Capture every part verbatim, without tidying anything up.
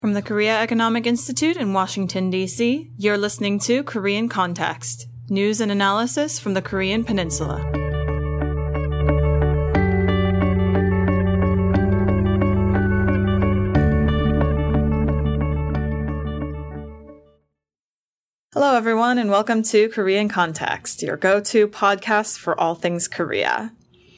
From the Korea Economic Institute in Washington, D C, you're listening to Korean Context, news and analysis from the Korean Peninsula. Hello, everyone, and welcome to Korean Context, your go-to podcast for all things Korea.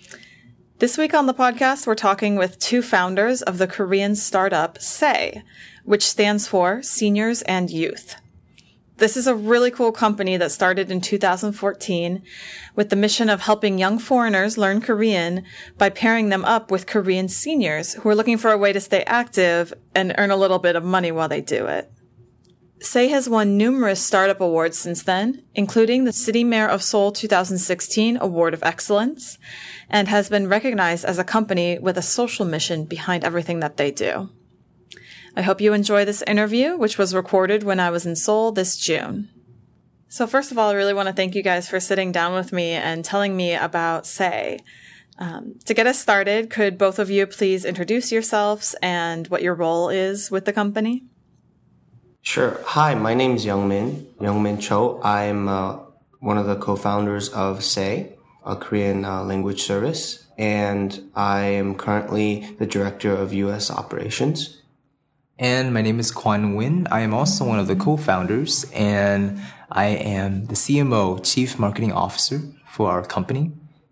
This week on the podcast, we're talking with two founders of the Korean startup Say, which stands for Seniors and Youth. This is a really cool company that started in two thousand fourteen with the mission of helping young foreigners learn Korean by pairing them up with Korean seniors who are looking for a way to stay active and earn a little bit of money while they do it. Say has won numerous startup awards since then, including the City Mayor of Seoul two thousand sixteen Award of Excellence, and has been recognized as a company with a social mission behind everything that they do. I hope you enjoy this interview, which was recorded when I was in Seoul this June. So first of all, I really want to thank you guys for sitting down with me and telling me about Say. Um, to get us started, could both of you please introduce yourselves and what your role is with the company? Sure. Hi, my name is Youngmin, Youngmin Cho. I'm uh, one of the co-founders of Say, a Korean uh, language service, and I am currently the director of U S operations. And my name is Kwan Win. I am also one of the co-founders, and I am the C M O, Chief Marketing Officer for our company.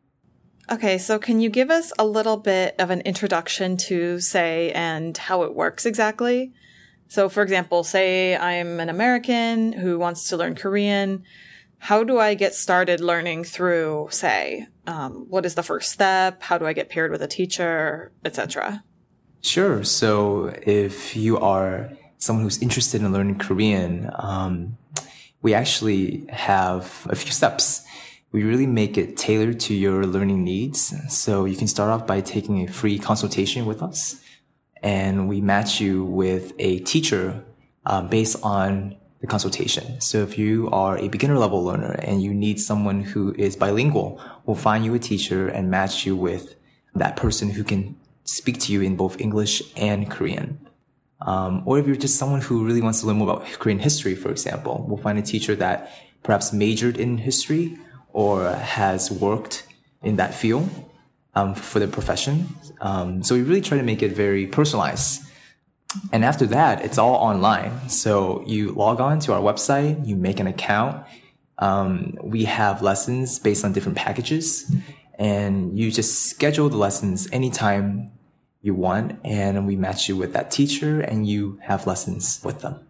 Okay, so can you give us a little bit of an introduction to Say and how it works exactly? So, for example, say I'm an American who wants to learn Korean. How do I get started learning through Say? Um, what is the first step? How do I get paired with a teacher, et cetera? Sure. So if you are someone who's interested in learning Korean, um, we actually have a few steps. We really make it tailored to your learning needs. So you can start off by taking a free consultation with us, and we match you with a teacher uh, based on the consultation. So if you are a beginner level learner and you need someone who is bilingual, we'll find you a teacher and match you with that person who can speak to you in both English and Korean. Um, or if you're just someone who really wants to learn more about Korean history, for example, we'll find a teacher that perhaps majored in history or has worked in that field um, for their profession. Um, so we really try to make it very personalized. And after that, it's all online. So you log on to our website, you make an account. Um, we have lessons based on different packages, and you just schedule the lessons anytime you want, and we match you with that teacher, and you have lessons with them.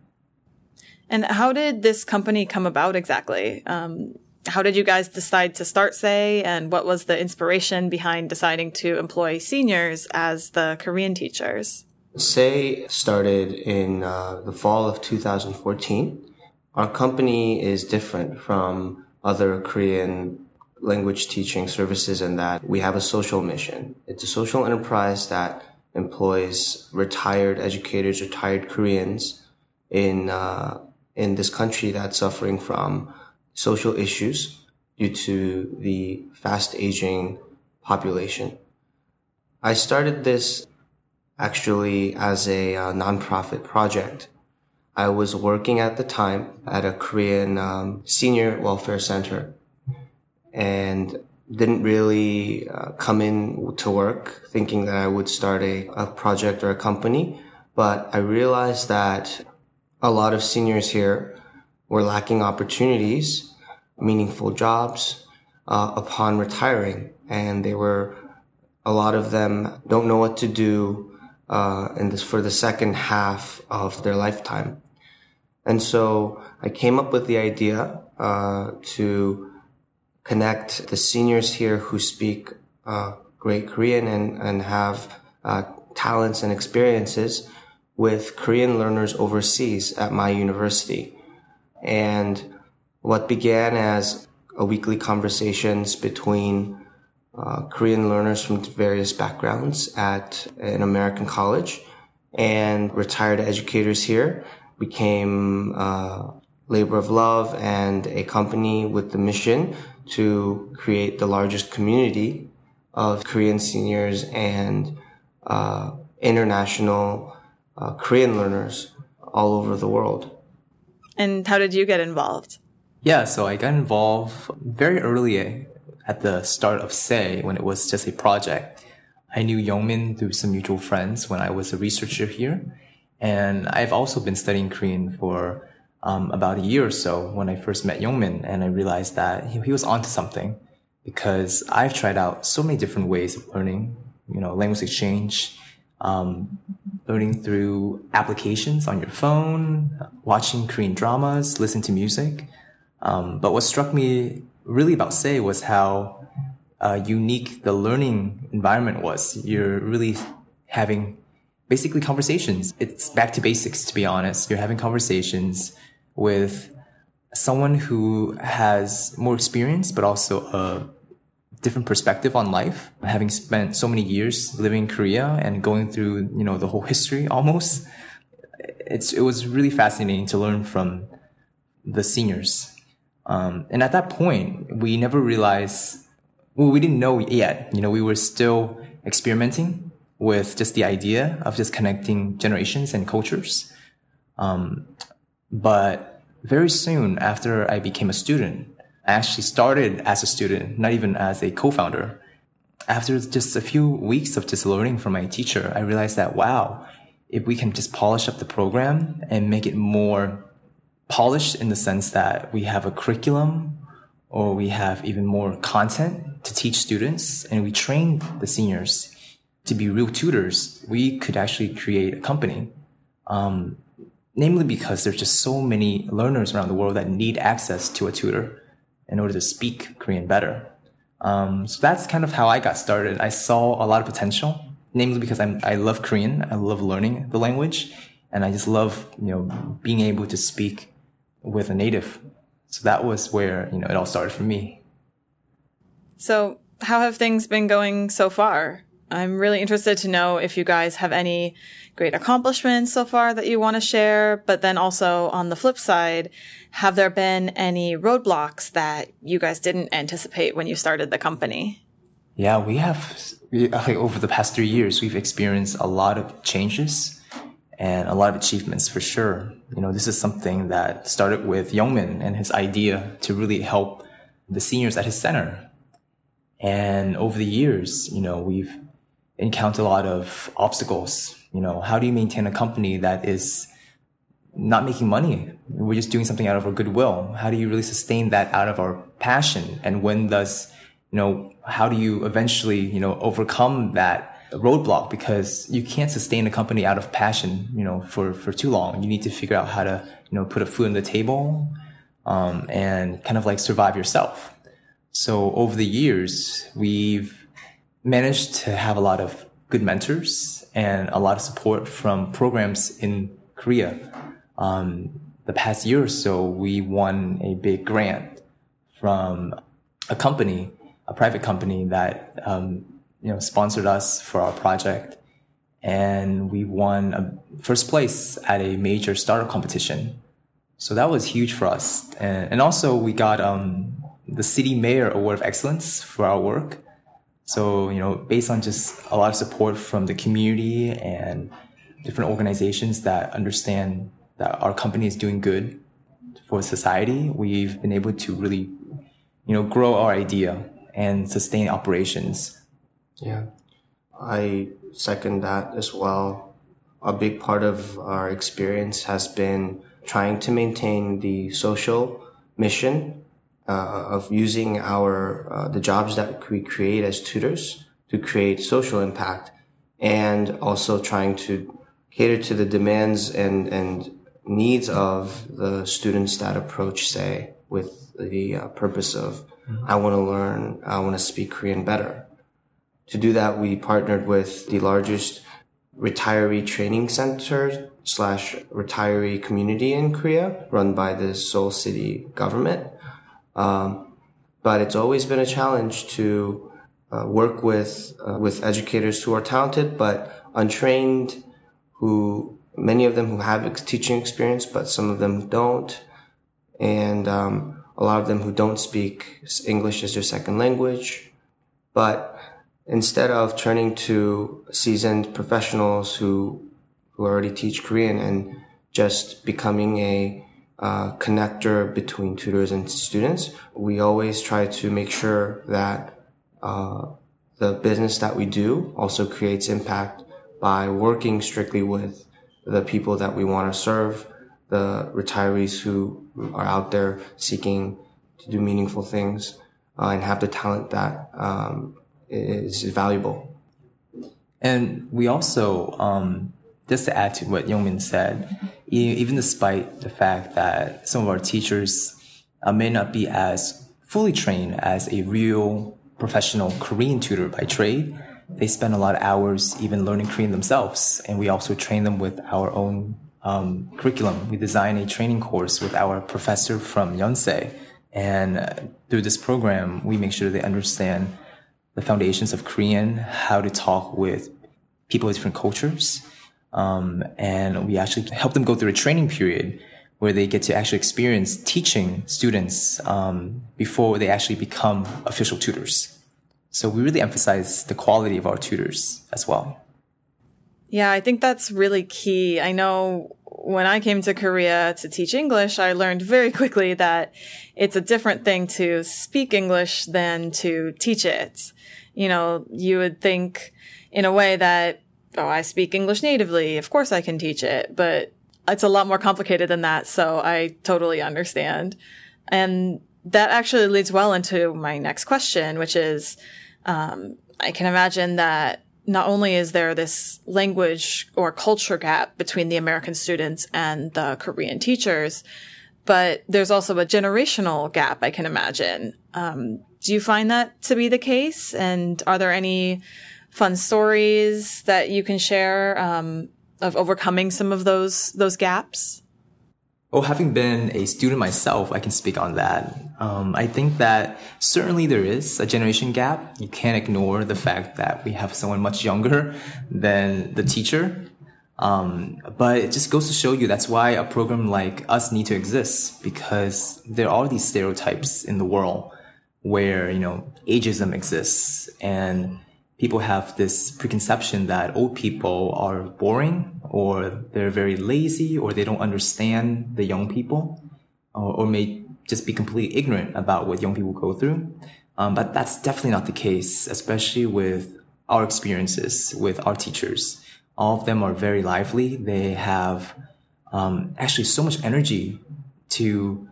And how did this company come about exactly? Um, how did you guys decide to start Say, and what was the inspiration behind deciding to employ seniors as the Korean teachers? Say started in uh, the fall of two thousand fourteen. Our company is different from other Korean language teaching services in that we have a social mission. It's a social enterprise that employs retired educators, retired Koreans in uh, in this country that's suffering from social issues due to the fast aging population. I started this actually as a uh, nonprofit project. I was working at the time at a Korean um, senior welfare center, and didn't really uh, come in to work thinking that I would start a, a project or a company. But I realized that a lot of seniors here were lacking opportunities, meaningful jobs, uh, upon retiring. And they were, a lot of them don't know what to do uh, in this for the second half of their lifetime. And so I came up with the idea uh, to connect the seniors here who speak uh, great Korean and, and have uh, talents and experiences with Korean learners overseas at my university. And what began as a weekly conversations between uh, Korean learners from various backgrounds at an American college and retired educators here became uh, labor of love and a company with the mission to create the largest community of Korean seniors and uh, international uh, Korean learners all over the world. And how did you get involved? Yeah, so I got involved very early at the start of S E I when it was just a project. I knew Youngmin through some mutual friends when I was a researcher here. And I've also been studying Korean for um, about a year or so when I first met Youngmin, and I realized that he, he was onto something because I've tried out so many different ways of learning, you know, language exchange, um, learning through applications on your phone, watching Korean dramas, listening to music. Um, but what struck me really about S E I was how uh, unique the learning environment was. You're really having basically conversations. It's back to basics, to be honest. You're having conversations with someone who has more experience, but also a different perspective on life. Having spent so many years living in Korea and going through, you know, the whole history almost, it's, it was really fascinating to learn from the seniors. Um, and at that point, we never realized, well, we didn't know yet, you know, we were still experimenting with just the idea of just connecting generations and cultures. Um, but very soon after I became a student, I actually started as a student, not even as a co-founder. After just a few weeks of just learning from my teacher, I realized that, wow, if we can just polish up the program and make it more polished in the sense that we have a curriculum or we have even more content to teach students and we train the seniors to be real tutors, we could actually create a company. Um, namely because there's just so many learners around the world that need access to a tutor in order to speak Korean better. Um, so that's kind of how I got started. I saw a lot of potential, namely because I'm, I love Korean. I love learning the language, and I just love, you know, being able to speak with a native. So that was where, you know, it all started for me. So how have things been going so far? I'm really interested to know if you guys have any great accomplishments so far that you want to share, but then also on the flip side, have there been any roadblocks that you guys didn't anticipate when you started the company? Yeah, we have, we, like, over the past three years, we've experienced a lot of changes and a lot of achievements for sure. You know, this is something that started with Youngmin and his idea to really help the seniors at his center. And over the years, you know, we've encountered a lot of obstacles. You know, how do you maintain a company that is not making money? We're just doing something out of our goodwill. How do you really sustain that out of our passion? And when does, you know, how do you eventually, you know, overcome that roadblock? Because you can't sustain a company out of passion, you know, for, for too long. You need to figure out how to, you know, put a food on the table, um, and kind of like survive yourself. So over the years, we've managed to have a lot of good mentors and a lot of support from programs in Korea. Um, the past year or so, we won a big grant from a company, a private company that, um, you know, sponsored us for our project. And we won a first place at a major startup competition. So that was huge for us. And, and also we got, um, the City Mayor Award of Excellence for our work. So, you know, based on just a lot of support from the community and different organizations that understand that our company is doing good for society, we've been able to really, you know, grow our idea and sustain operations. Yeah, I second that as well. A big part of our experience has been trying to maintain the social mission Uh, of using our uh, the jobs that we create as tutors to create social impact, and also trying to cater to the demands and and needs of the students that approach, say, with the uh, purpose of, mm-hmm. I want to learn, I want to speak Korean better. To do that, we partnered with the largest retiree training center slash retiree community in Korea, run by the Seoul City government. Um, but it's always been a challenge to uh, work with uh, with educators who are talented but untrained, who many of them who have teaching experience, but some of them don't, and um, a lot of them who don't speak English as their second language. But instead of turning to seasoned professionals who who already teach Korean and just becoming a uh, connector between tutors and students. We always try to make sure that uh, the business that we do also creates impact by working strictly with the people that we want to serve, the retirees who are out there seeking to do meaningful things uh, and have the talent that um, is valuable. And we also, um, just to add to what Youngmin said, e- even despite the fact that some of our teachers uh, may not be as fully trained as a real professional Korean tutor by trade, they spend a lot of hours even learning Korean themselves. And we also train them with our own um, curriculum. We design a training course with our professor from Yonsei. And uh, through this program, we make sure they understand the foundations of Korean, how to talk with people of different cultures. Um, and we actually help them go through a training period where they get to actually experience teaching students um, before they actually become official tutors. So we really emphasize the quality of our tutors as well. Yeah, I think that's really key. I know when I came to Korea to teach English, I learned very quickly that it's a different thing to speak English than to teach it. You know, you would think in a way that, oh, I speak English natively, of course I can teach it, but it's a lot more complicated than that, so I totally understand. And that actually leads well into my next question, which is, um, I can imagine that not only is there this language or culture gap between the American students and the Korean teachers, but there's also a generational gap, I can imagine. Um, do you find that to be the case? And are there any fun stories that you can share um, of overcoming some of those those gaps? Well, having been a student myself, I can speak on that. Um, I think that certainly there is a generation gap. You can't ignore the fact that we have someone much younger than the teacher. Um, but it just goes to show you that's why a program like us need to exist, because there are these stereotypes in the world where, you know, ageism exists and people have this preconception that old people are boring or they're very lazy or they don't understand the young people or, or may just be completely ignorant about what young people go through. Um, but that's definitely not the case, especially with our experiences with our teachers. All of them are very lively. They have um, actually so much energy to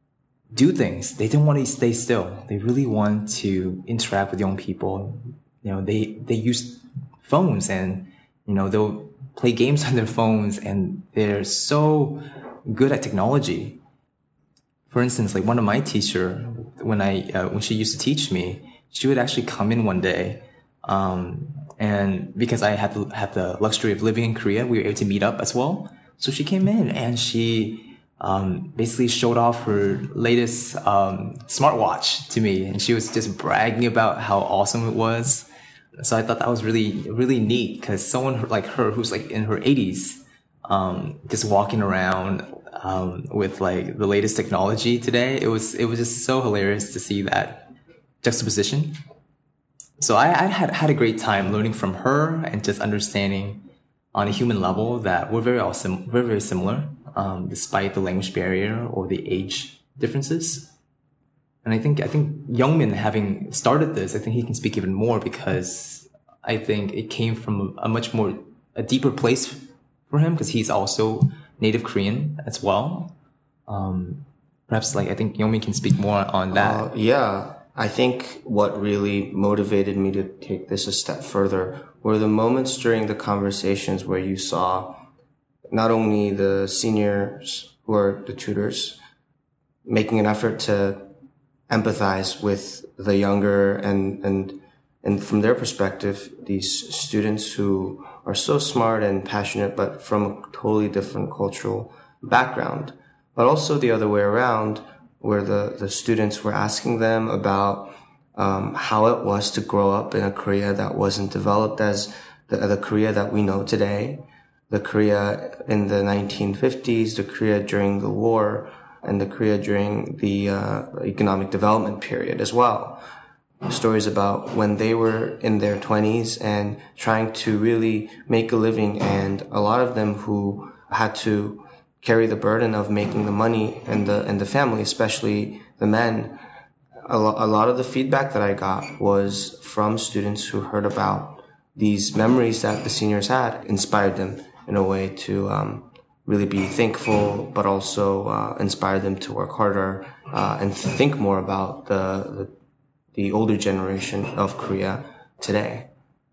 do things. They don't want to stay still. They really want to interact with young people. You know, they, they use phones and, you know, they'll play games on their phones and they're so good at technology. For instance, like one of my teacher, when I, uh, when she used to teach me, she would actually come in one day. Um, and because I had the, had the luxury of living in Korea, we were able to meet up as well. So she came in and she, um, basically showed off her latest, um, smartwatch to me. And she was just bragging about how awesome it was. So I thought that was really, really neat because someone like her, who's like in her eighties, um, just walking around, um, with like the latest technology today, it was, it was just so hilarious to see that juxtaposition. So I, I had had a great time learning from her and just understanding on a human level that we're very all sim- very, very similar, um, despite the language barrier or the age differences. And I think, I think Youngmin, having started this, I think he can speak even more because I think it came from a much more, a deeper place for him because he's also native Korean as well. Um, perhaps like, I think Youngmin can speak more on that. Uh, yeah. I think what really motivated me to take this a step further were the moments during the conversations where you saw not only the seniors who are the tutors making an effort to empathize with the younger and, and, and from their perspective, these students who are so smart and passionate, but from a totally different cultural background, but also the other way around, where the, the students were asking them about um, how it was to grow up in a Korea that wasn't developed as the, the Korea that we know today, the Korea in the nineteen fifties, the Korea during the war, and the Korea during the uh, economic development period as well. stories about when they were in their twenties and trying to really make a living, and a lot of them who had to carry the burden of making the money and the and the family, especially the men. A, lo- a lot of the feedback that I got was from students who heard about these memories that the seniors had, inspired them in a way to um, really be thankful, but also uh, inspire them to work harder uh, and think more about the, the the older generation of Korea today.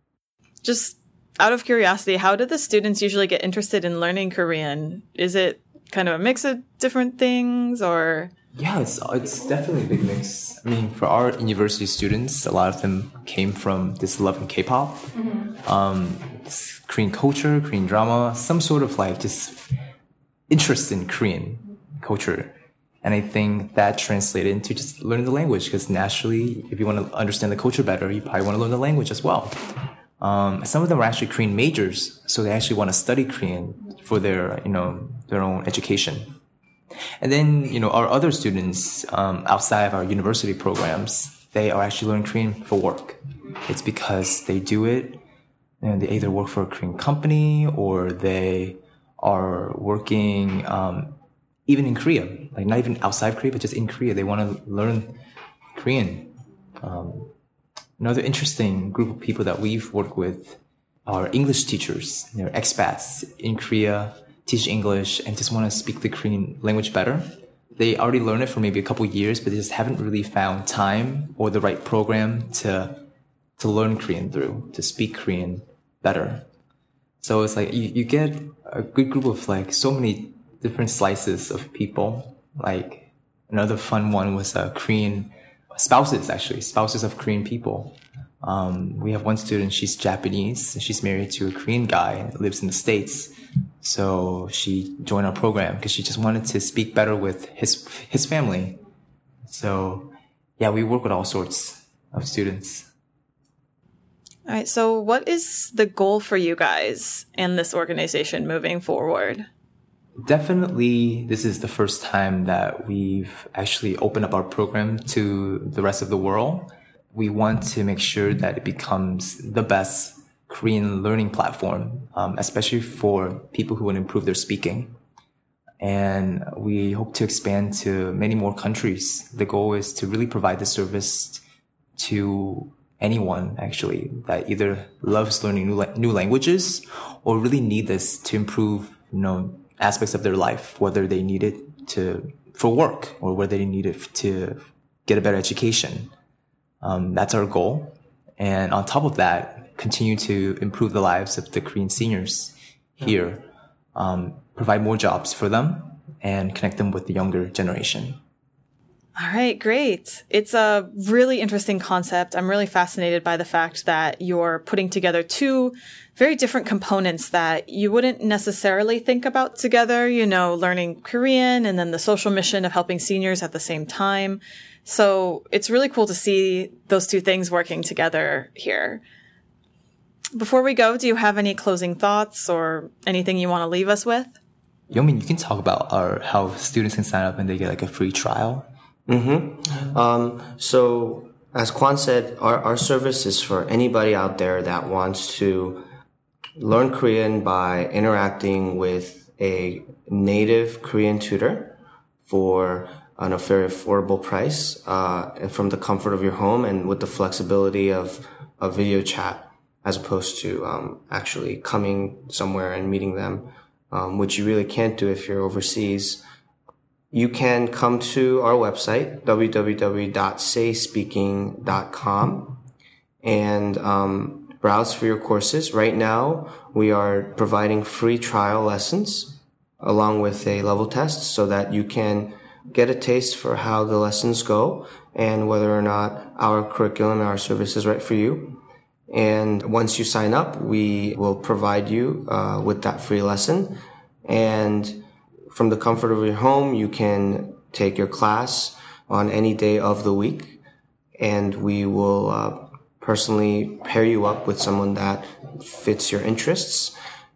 Just out of curiosity, how do the students usually get interested in learning Korean? Is it kind of a mix of different things, or? Yeah, it's it's definitely a big mix. I mean, for our university students, a lot of them came from this love in K-pop, mm-hmm. um, Korean culture, Korean drama, some sort of like just interest in Korean culture. And I think that translated into just learning the language, because naturally, if you want to understand the culture better, you probably want to learn the language as well. Um, some of them are actually Korean majors, so they actually want to study Korean for their, you know, their own education. And then, you know, our other students um, outside of our university programs, they are actually learning Korean for work. It's because they do it, and they either work for a Korean company or they are working um, even in Korea, like not even outside Korea, but just in Korea. They want to learn Korean. Um, another interesting group of people that we've worked with are English teachers. They're expats in Korea, teach English, and just want to speak the Korean language better. They already learned it for maybe a couple of years, but they just haven't really found time or the right program to to learn Korean through, to speak Korean better. So it's like you, you get a good group of like so many different slices of people. Like another fun one was uh, Korean spouses, actually, spouses of Korean people. Um, we have one student, she's Japanese, she's married to a Korean guy, lives in the States. So she joined our program because she just wanted to speak better with his his family. So yeah, we work with all sorts of students. All right, so what is the goal for you guys and this organization moving forward? Definitely, this is the first time that we've actually opened up our program to the rest of the world. We want to make sure that it becomes the best Korean learning platform, um, especially for people who want to improve their speaking. And we hope to expand to many more countries. The goal is to really provide the service to anyone, actually, that either loves learning new, la- new languages or really need this to improve, you know, aspects of their life, whether they need it to for work or whether they need it to get a better education. Um, that's our goal. And on top of that, continue to improve the lives of the Korean seniors here, um, provide more jobs for them, and connect them with the younger generation. All right, great. It's a really interesting concept. I'm really fascinated by the fact that you're putting together two very different components that you wouldn't necessarily think about together, you know, learning Korean and then the social mission of helping seniors at the same time. So it's really cool to see those two things working together here. Before we go, do you have any closing thoughts or anything you want to leave us with? Youngmin, you can talk about our, how students can sign up and they get like a free trial. Mm-hmm. Um, so as Kwan said, our, our service is for anybody out there that wants to learn Korean by interacting with a native Korean tutor for an a very affordable price, uh, from the comfort of your home and with the flexibility of a video chat, as opposed to um, actually coming somewhere and meeting them, um, which you really can't do if you're overseas. You can come to our website, w w w dot say speaking dot com, and um, browse for your courses. Right now, we are providing free trial lessons along with a level test so that you can get a taste for how the lessons go and whether or not our curriculum and our service is right for you. And once you sign up, we will provide you uh, with that free lesson. And from the comfort of your home, you can take your class on any day of the week, and we will uh, personally pair you up with someone that fits your interests.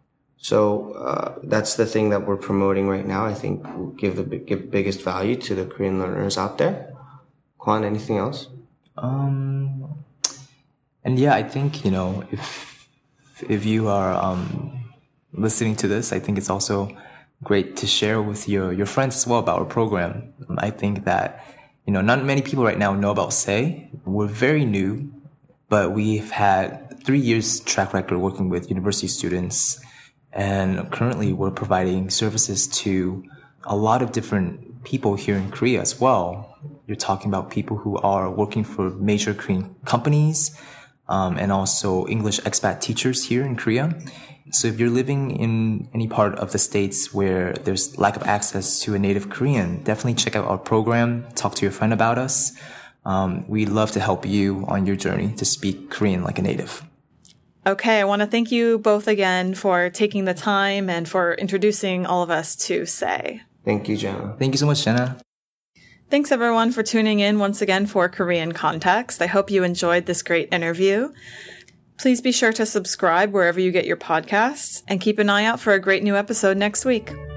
So uh, that's the thing that we're promoting right now. I think will give the give biggest value to the Korean learners out there. Kwan, anything else? Um, and yeah, I think, you know, if, if you are, um, listening to this, I think it's also great to share with your, your friends as well about our program. I think that, you know, not many people right now know about Say. We're very new, but we've had three years track record working with university students. And currently we're providing services to a lot of different people here in Korea as well. You're talking about people who are working for major Korean companies, um, and also English expat teachers here in Korea. So if you're living in any part of the States where there's lack of access to a native Korean, definitely check out our program, talk to your friend about us. Um, we'd love to help you on your journey to speak Korean like a native. Okay, I want to thank you both again for taking the time and for introducing all of us to Say. Thank you, Jenna. Thank you so much, Jenna. Thanks, everyone, for tuning in once again for Korean Context. I hope you enjoyed this great interview. Please be sure to subscribe wherever you get your podcasts and keep an eye out for a great new episode next week.